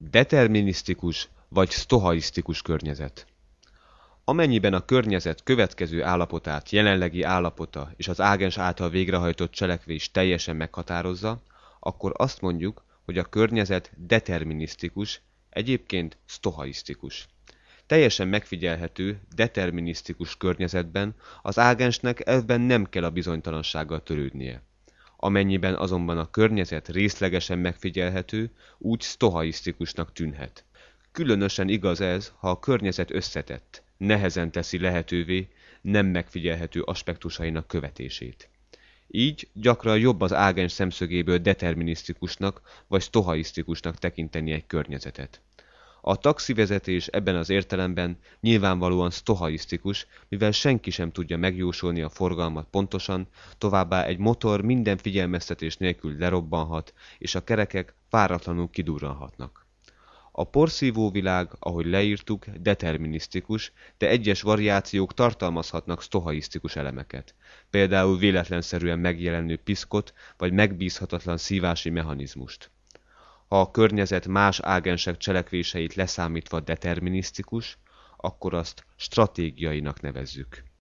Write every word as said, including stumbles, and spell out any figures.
Determinisztikus vagy sztochaisztikus környezet. Amennyiben a környezet következő állapotát, jelenlegi állapota és az ágens által végrehajtott cselekvés teljesen meghatározza, akkor azt mondjuk, hogy a környezet determinisztikus, egyébként sztochaisztikus. Teljesen megfigyelhető, determinisztikus környezetben az ágensnek elvben nem kell a bizonytalansággal törődnie. Amennyiben azonban a környezet részlegesen megfigyelhető, úgy sztochaisztikusnak tűnhet. Különösen igaz ez, ha a környezet összetett, nehezen teszi lehetővé nem megfigyelhető aspektusainak követését. Így gyakran jobb az ágens szemszögéből determinisztikusnak vagy sztochaisztikusnak tekinteni egy környezetet. A taxivezetés ebben az értelemben nyilvánvalóan sztochaisztikus, mivel senki sem tudja megjósolni a forgalmat pontosan, továbbá egy motor minden figyelmeztetés nélkül lerobbanhat, és a kerekek váratlanul kidurranhatnak. A porszívó világ, ahogy leírtuk, determinisztikus, de egyes variációk tartalmazhatnak sztochaisztikus elemeket, például véletlenszerűen megjelenő piszkot vagy megbízhatatlan szívási mechanizmust. Ha a környezet más ágensek cselekvéseit leszámítva determinisztikus, akkor azt stratégiainak nevezzük.